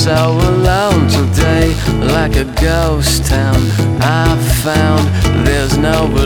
so alone today, like a ghost town I found. There's no